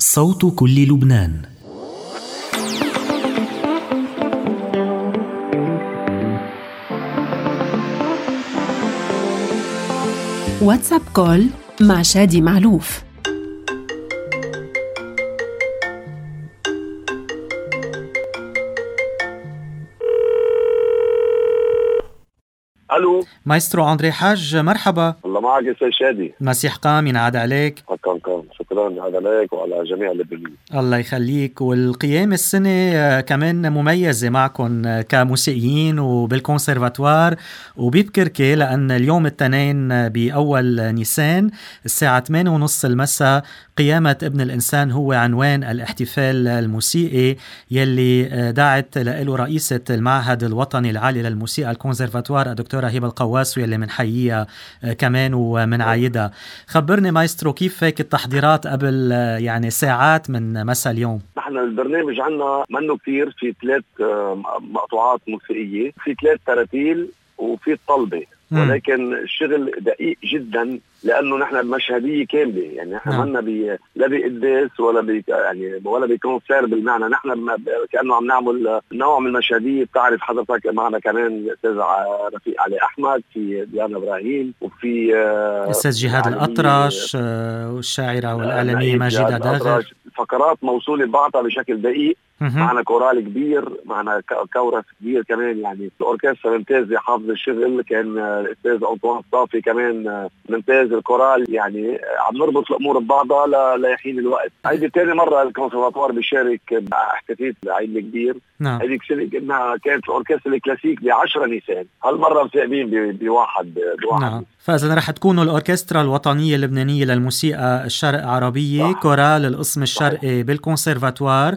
صوت كل لبنان. واتساب كول مع شادي معلوف. الو مايسترو أندري حاج، مرحبا. الله معك يا سيد شادي. مسيح قام ينعاد عليك. حقا شكرا هذا عليك وعلى جميع اللبنانيين. الله يخليك. والقيام السنة كمان مميزة معكم كموسيقيين وبالكونسرفاتوار وببكركي، لأن اليوم الاثنين بأول نيسان الساعة 8:30 المساء قيامة ابن الإنسان هو عنوان الاحتفال الموسيقي يلي دعت له رئيسة المعهد الوطني العالي للموسيقى الكونسرفاتوار الدكتورة هبة القواس، واللي منحييها كمان ومنعايدها. خبرني مايسترو، كيف هيك التحضيرات قبل يعني ساعات من مساء اليوم؟ نحن البرنامج عنا منه كتير، في 3 مقطوعات موسيقية، في 3 تراتيل وفي الطلبة، ولكن الشغل دقيق جدا لانه نحن المشهديه كامله، يعني نحن منا لا بقداس ولا يعني ولا بكونسير بالمعنى، نحن كانه عم نعمل نوع من المشهديه. بتعرف حضرتك معنا كمان الاستاذ رفيق علي احمد، في ديانا ابراهيم، وفي الاستاذ جهاد الاطرش والشاعره والاعلاميه ماجده داغر. فقرات موصوله ببعضها بشكل دقيق. معنا كورال كبير، معنا كورس كبير كمان، يعني الاوركسترا ممتازه حافظ الشغل، كان الاستاذ انطوان صافي كمان ممتاز. الكورال يعني عم نربط الامور ببعضها ليحين الوقت. هيدي ثاني مره الكونسرفاتوار بيشارك باحتفاليه العيد الكبير. هيدي كنا كانت الاوركسترا الكلاسيك ب10 نيسان، هالمره مساقبين بواحد. نعم. فاذا رح تكونوا الاوركسترا الوطنيه اللبنانيه للموسيقى الشرق عربيه، كورال القسم الشرقي بالكونسرفاتوار،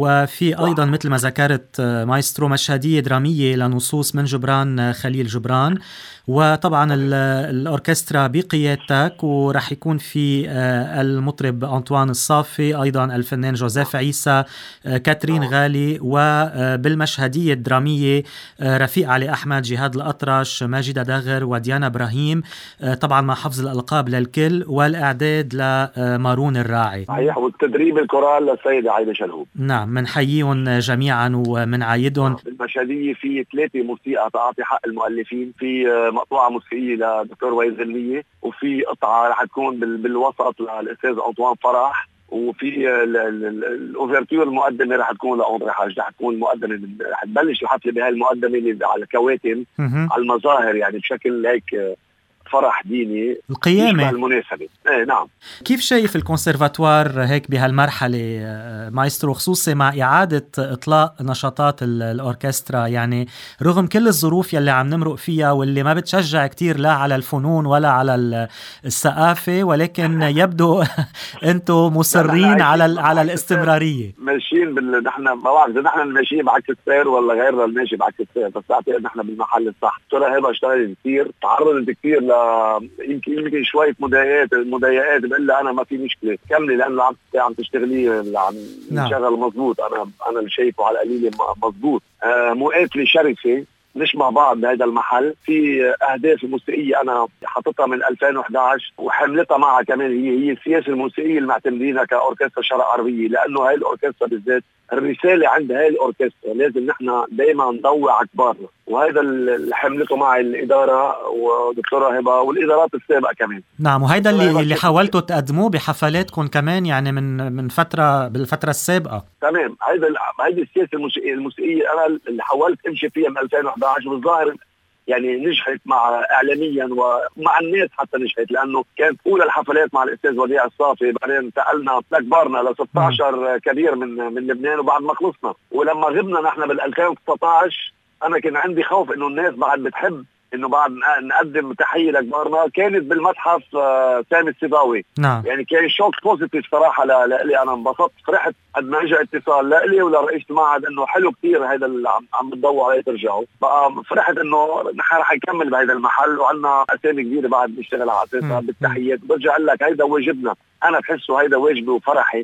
وفي ايضا مثل ما ذكرت مايسترو مشهديه دراميه لنصوص من جبران خليل جبران، وطبعا الأوركسترا بقيادتك، ورح يكون في المطرب أنطوان الصافي، أيضا الفنان جوزيف عيسى، كاترين غالي، وبالمشهدية الدرامية رفيق علي أحمد، جهاد الأطرش، ماجدة داغر، وديانا إبراهيم، طبعا مع حفظ الألقاب للكل والإعداد لمارون الراعي. صحيح، والتدريب الكورال للسيدة عايدة شلهوب. نعم، منحييهم جميعا ومنعايدهم. بالمشهدية في 3 موسيقى تعطي حق المؤلفين، في مقطوعة موسيقية لدكتور وائل غنية، وفي قطعة رح تكون بالوسط للأستاذ أنطوان فرح، وفي الأوفرتيور المقدمة رح تكون لأندري حاج. رح تكون المقدمة، رح تبلش الحفلة بهاي المقدمة اللي على الكواتم على المظاهر، يعني بشكل هيك فرح ديني القيامة المناسبة. نعم. كيف شايف الكونسرفاتوار هيك بهالمرحلة مايسترو، خصوصا مع إعادة إطلاق نشاطات الأوركسترا، يعني رغم كل الظروف يلي عم نمرق فيها واللي ما بتشجع كتير لا على الفنون ولا على الثقافة، ولكن يبدو أنتم مصرين على الاستمرارية. ماشيين نحن ما بعرف إذا نحن ماشيين بعكس السير ولا غيرنا الماشي بعكس السير، بس أعتقد نحن بالمحل الصح. ترى هبة اشتغلت كتير، تعرضت كتير يمكن شوية مضايقات، بقول أنا ما في مشكلة كملي، لأنه عم تشتغلي، عم نشغل مزبوط. أنا اللي شايفه على قليلة مزبوط. مقاتلة شرسة، نشبه بعض بهذا المحل. في أهداف موسيقية أنا حطتها من 2011 وحملتها معها كمان، هي السياسة الموسيقية اللي معتمدينها كأوركسترا شرق عربية، لأنه هاي الأوركسترا بالذات الرسالة عند هاي الأوركسترا لازم نحن دايما نضوي على كبارنا، وهذا اللي حملته مع الإدارة ودكتورة هبة والإدارات السابقة كمان. نعم، وهيدا اللي حاولتوا تقدموه بحفلاتكم كمان، يعني من فترة بالفترة السابقة. تمام، هيدي السياسة الموسيقية أنا اللي حاولت أمشي فيها من 2011، والظاهر يعني نجحت مع إعلاميا ومع الناس حتى نجحت، لأنه كانت أولى الحفلات مع الأستاذ وديع الصافي، بعدين انتقلنا لكبارنا ل 16 كبير من لبنان وبعد ما خلصنا. ولما غبنا نحن بال 2019 أنا كان عندي خوف إنه الناس بعد بتحب إنه بعد نقدم تحية لكبارنا. كانت بالمتحف سامي السيباوي. نعم. يعني كان شوك بوزيتيف صراحة لي. أنا انبسطت، فرحت قد ما اجى اتصال لي ولرئيس المعهد إنه حلو كتير هذا اللي عم بتضووا عليه ترجعوا. بقى فرحت إنه نحن رح نكمل بهذا المحل، وعنا أسامي كبيرة بعد نشتغل على أساسها بالتحيات. برجع أقول لك هيدا واجبنا، أنا بحسه هيدا واجبي وفرحي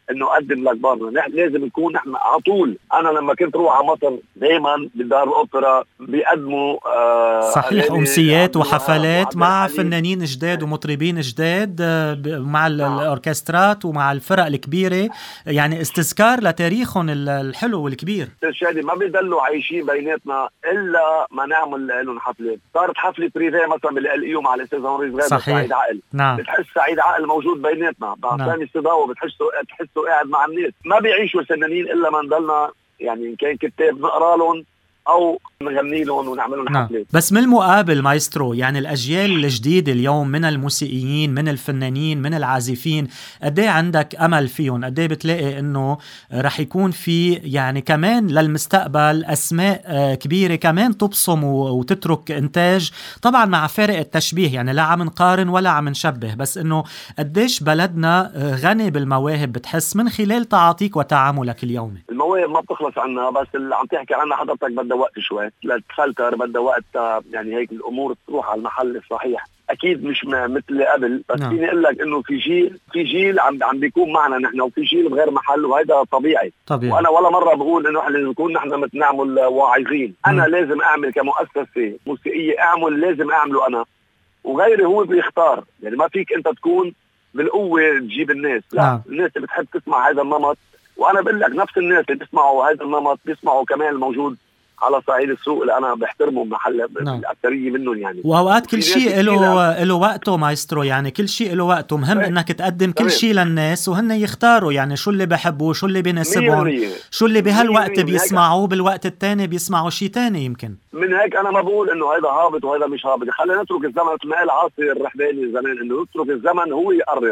انه اقدم لاكبارنا. نحن لازم نكون نحن على طول. انا لما كنت روح على مصر دائما بدار الاوبرا بيقدموا صحيح امسيات وحفلات مع فنانين جداد ومطربين جداد، مع الاوركسترات ومع الفرق الكبيره، يعني استذكار لتاريخهم الحلو والكبير. الشادي ما بيضلوا عايشين بيناتنا الا ما نعمل لهم حفلات. صارت حفله بريفيه مثلا بالقلقيو مع الاستاذ هنري صغير سعيد عقل. نعم. بتحس سعيد عقل موجود بيناتنا بعثاني الصداوه، بتحسه قاعد مع الناس. ما بيعيشوا الفنانين الا ما نضلنا يعني إن كان كتاب نقرا لهم او نغني لهم ونعمل لهم حفلات. بس من المقابل مايسترو، يعني الاجيال الجديده اليوم من الموسيقيين، من الفنانين، من العازفين، قد ايه عندك امل فيهم؟ قد ايه بتلاقي انه رح يكون في يعني كمان للمستقبل اسماء كبيره كمان تبصم وتترك انتاج؟ طبعا مع فارق التشبيه، يعني لا عم نقارن ولا عم نشبه، بس انه قديش بلدنا غني بالمواهب بتحس من خلال تعاطيك وتعاملك اليومي. المواهب ما بتخلص عنا، بس اللي عم تحكي عنها حضرتك بدها وقت شوي لتفلتر، بدها وقت يعني هيك الامور تروح على المحل الصحيح. اكيد مش مثل قبل، بس فيني اقول لك انه في جيل عم بيكون معنا نحن، وفي جيل بغير محل، وهذا طبيعي. وانا ولا مره بقول انه احنا لازم نكون نحن نعمل واعظين. انا لازم اعمل كمؤسسه موسيقيه لازم اعمله انا، وغيري هو بيختار. يعني ما فيك انت تكون بالقوه تجيب الناس، لا. الناس اللي بتحب تسمع هذا النمط، وانا بقول لك نفس الناس اللي بيسمعوا هذا النمط بيسمعوا كمان الموجود على صعيد السوق اللي انا بحترمهم محل الأكثرية منهم يعني. واوقات كل شيء له وقته مايسترو، يعني كل شيء له وقته. مهم انك تقدم كل شيء للناس وهن يختاروا يعني شو اللي بحبوه، شو اللي بيناسبهم، شو اللي بهالوقت بيسمعوه، بالوقت الثاني بيسمعوا شيء ثاني. يمكن من هيك انا ما بقول انه هذا هابط وهذا مش هابط. خلينا نترك الزمن مثل ما قال عاصي الرحباني زمان، انه نترك الزمن هو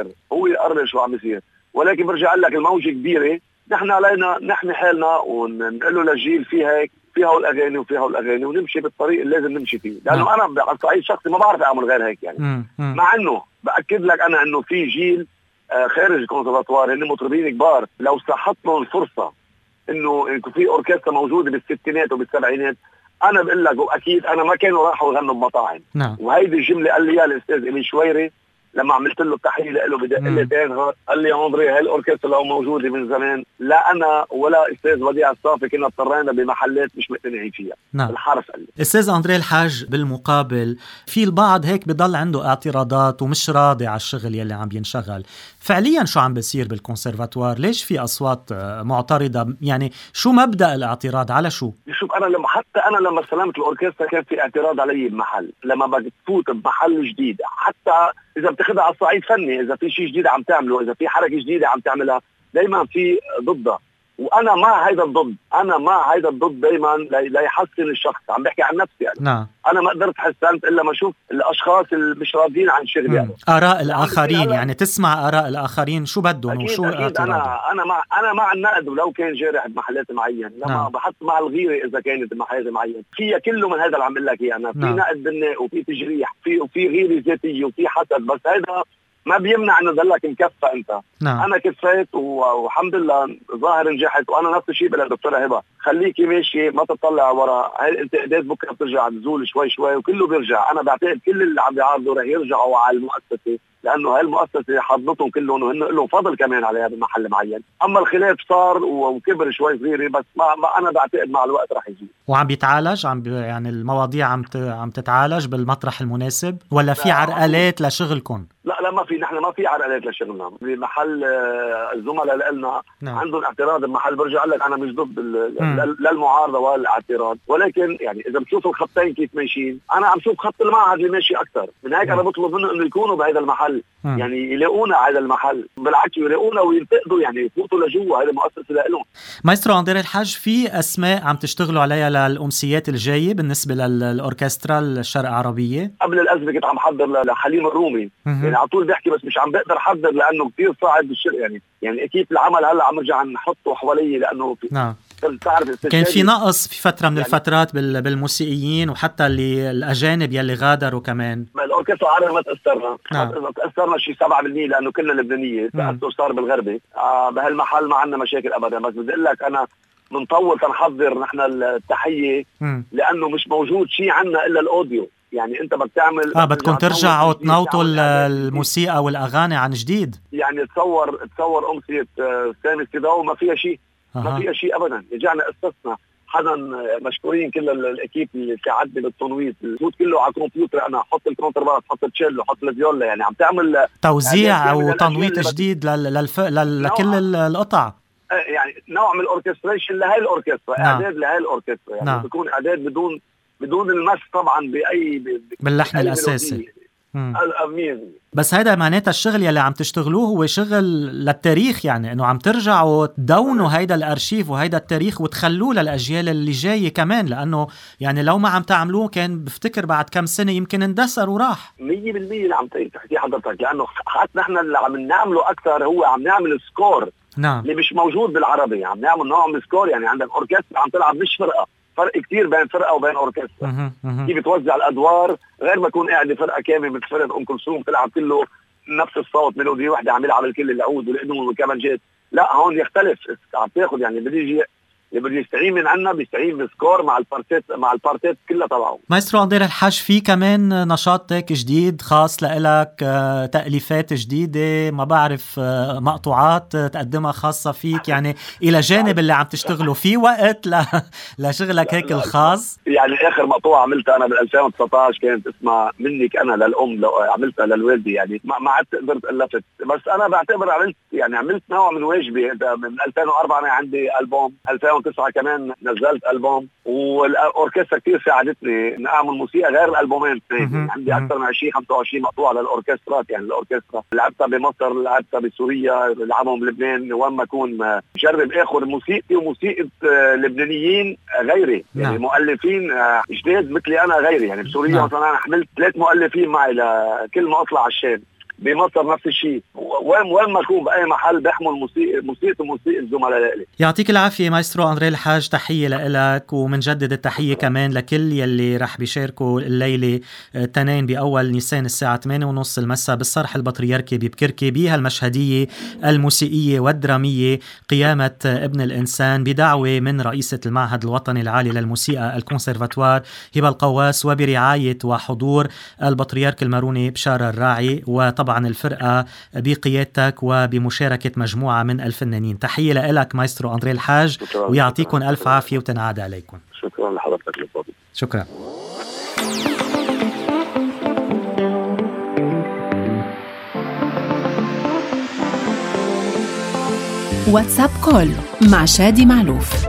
يقرر شو عم بيصير. ولكن برجع لك الموجة كبيرة، نحن علينا نحمي حالنا ونقول له للجيل فيها الاغاني وفيها الاغاني، ونمشي بالطريق اللي لازم نمشي فيه. لانه انا على الصعيد الشخصي ما بعرف اعمل غير هيك يعني. مع انه باكد لك انا انه في جيل خارج الكونسرفاتوار هن مطربين كبار، لو سحت لهم الفرصه انه في اوركسترا موجوده بالستينات وبالسبعينات، انا بقول لك واكيد انا ما كانوا راحوا يغنوا بمطاعم. وهيدي الجمله قال لي اياها الاستاذ إلي شويري لما عملت له التحيه له بدقيقتين. قال لي يا اندري، هاي الاوركسترا لو موجوده من زمان، لا انا ولا استاذ وديع الصافي كنا اضطرينا بمحلات مش مقتنعين فيها. الحرف قال لي. استاذ اندري الحاج، بالمقابل في البعض هيك بضل عنده اعتراضات ومش راضي على الشغل يلي عم بينشغل. فعليا شو عم بيصير بالكونسرفاتوار؟ ليش في اصوات معترضه؟ يعني شو مبدأ الاعتراض على شو؟ شوف، انا لما استلمت الاوركسترا كان في اعتراض علي بمحل. لما بتفوت بمحل جديد، حتى اذا بتاخذها على الصعيد فني، اذا في شيء جديد عم تعمله، اذا في حركه جديده عم تعملها، دائما في ضدها. وانا مع هيدا الضد دائما ليحسن الشخص. عم بحكي عن نفسي يعني. انا ما قدرت حسنت الا ما اشوف الاشخاص اللي مش راضيين عن شغلي يعني. اراء الاخرين، يعني تسمع اراء الاخرين شو بدهم وشو اعتراضهم. انا مع النقد ولو كان جارح بمحلات معين. لما بحط مع الغيره اذا كانت بمحلات معين فيها كله من هذا اللي عم بقول لك اياه. في نقد بناء وفي تجريح وفي غيره ذاتيه وفي حسد، بس هذا ما بيمنع انه ضلك مكفى انت. انا كفيت والحمد لله ظاهر نجحت. وانا نفس الشيء بالدكتوره هبه، خليكي ماشي ما تطلع ورا. هاي الانتقادات بكره بترجع تزول شوي وكله بيرجع. انا بعتقد كل اللي عم بيعارضوا رح يرجعوا على المؤسسه، لانه هاي المؤسسه حضنتهم كلهم وهن لهم فضل كمان على هذا المحل معين. اما الخلاف صار وكبر شوي صغيره، بس ما انا بعتقد مع الوقت رح يجي. وعم بيتعالج، يعني المواضيع عم تتعالج بالمطرح المناسب، ولا في عرقلات لشغلكم؟ لا ما في. نحن ما في عرقلات لشغلنا. بمحل الزملاء اللي قلنا عندهم اعتراض المحل، برجع لك انا مش ضد لا المعارضه ولا الاعتراض، ولكن يعني اذا بتشوف الخطين كيف ماشيين، انا عم شوف خط المعهد اللي ماشي اكثر من هيك. انا بطلب منه انه يكونوا بهذا المحل، يعني يلاقونا على المحل، بالعكس يلاقونا وينتقدوا، يعني يفوتوا لجوا. هذه مؤسسه لهم. مايسترو أندري الحاج، في اسماء عم تشتغلوا عليها للامسيات الجايه بالنسبه للاوركسترا الشرق عربيه؟ قبل الازمه كنت عم حضر لحليم الرومي. يعني على طول بحكي بس مش عم بقدر احضر لانه كثير صعب بالشرق. يعني اكيد العمل هلا عم نرجع نحطه حوالي، لانه كان في نقص في فتره من الفترات بالموسيقيين، وحتى اللي الاجانب يلي غادروا كمان. الاوركسترا عربي ما تاثرنا شيء 7%، لانه كلنا لبنانيه. تاثر صار بالغربي. بهالمحل ما عندنا مشاكل ابدا. بس بدي اقول لك انا بنطول تنحضر نحن التحيه، لانه مش موجود شيء عنا الا الاوديو. يعني انت بتعمل بدكم ترجعوا تنوطوا الموسيقى والاغاني عن جديد. يعني تصور امسيه سامي السيداو ما فيها شيء، ما فيها شيء ابدا. رجعنا استثنى حدا، مشكورين كل الاكيب اللي ساعدني بالتنويط، الفوت كله على الكمبيوتر، انا احط الكونتر باس، احط التشيلو، احط الفيولا، يعني عم تعمل توزيع او تنويط جديد لكل القطع، يعني نوع من الاوركستريشن لهي الاوركسترا. اعداد لهي الاوركسترا، يعني بيكون اعداد بدون المس طبعا باللحن الاساسي. بس هيدا معناتها الشغل يلي عم تشتغلوه هو شغل للتاريخ، يعني انه عم ترجعوا تدونوا هيدا الارشيف وهيدا التاريخ وتخلوه للاجيال اللي جايه كمان، لانه يعني لو ما عم تعملوه كان بفتكر بعد كم سنه يمكن اندثر وراح. 100% اللي عم تحكي حضرتك، لانه حتى نحن اللي عم نعمله اكثر هو عم نعمل سكور اللي مش موجود بالعربي، عم نعمل نوع من سكور. يعني عندك اوركسترا عم تلعب مش فرقه، فرق كتير بين فرقه وبين اوركسترا. كيف بتوزع الادوار غير ما يكون قاعده فرقه كامله مثل فرقه ام كلثوم تلعب كله نفس الصوت، ميلودي واحده عاملها على الكل، العود والقدم والكمانجات. لا هون يختلف، عم تاخذ يعني اللي بده يستعين من عنا بيستعين بسكور مع البارتات كلها تبعه. مايسترو أندري الحاج، في كمان نشاطك جديد خاص لإلك، تأليفات جديدة، ما بعرف مقطوعات تقدمها خاصة فيك، يعني إلى جانب اللي عم تشتغلوا فيه وقت لشغلك هيك الخاص؟ يعني آخر مقطوعة عملتها أنا بال2019 كانت اسمها منك أنا للأم، عملتها للوالدي، يعني ما عدت قدرت ألفت، بس أنا بعتبر عملت نوع من واجبي. من 2004 أنا عندي ألبوم، 2009 كمان نزلت ألبوم، والأوركسترا كتير ساعدتني إن أعمل موسيقى غير الألبومين. عندي أكثر من 20-25 مقطوعة للأوركسترات. يعني الأوركسترا لعبتها بمصر، لعبتها بسوريا، لعبهم بلبنان، وين ما أكون جرب آخذ موسيقتي وموسيقى لبنانيين غيري، يعني مؤلفين جداد مثلي أنا غيري. يعني بسوريا مثلا أنا حملت 3 مؤلفين معي لكل ما أطلع على الشام. بمصر نفس الشيء، وين ما اكون باي محل بيحمل موسيقى الزملاء لي. يعطيك العافيه مايسترو أندري الحاج، تحيه لك، ومنجدد التحيه كمان لكل يلي رح بيشاركوا الليله التنين باول نيسان الساعه 8:30 المساء بالصرح البطريركي ببكركي بهالمشهديه الموسيقيه والدراميه قيامه ابن الانسان بدعوه من رئيسه المعهد الوطني العالي للموسيقى الكونسرفاتوار هبه القواس، وبرعايه وحضور البطريرك الماروني بشار الراعي، وطبعا الفرقة بقيادتك وبمشاركة مجموعة من الفنانين. تحية لك مايسترو أندري الحاج، ويعطيكم ألف عافية وتنعاد عليكم. شكرا لحضرتك للفضل. شكرا. واتساب كول مع شادي معلوف.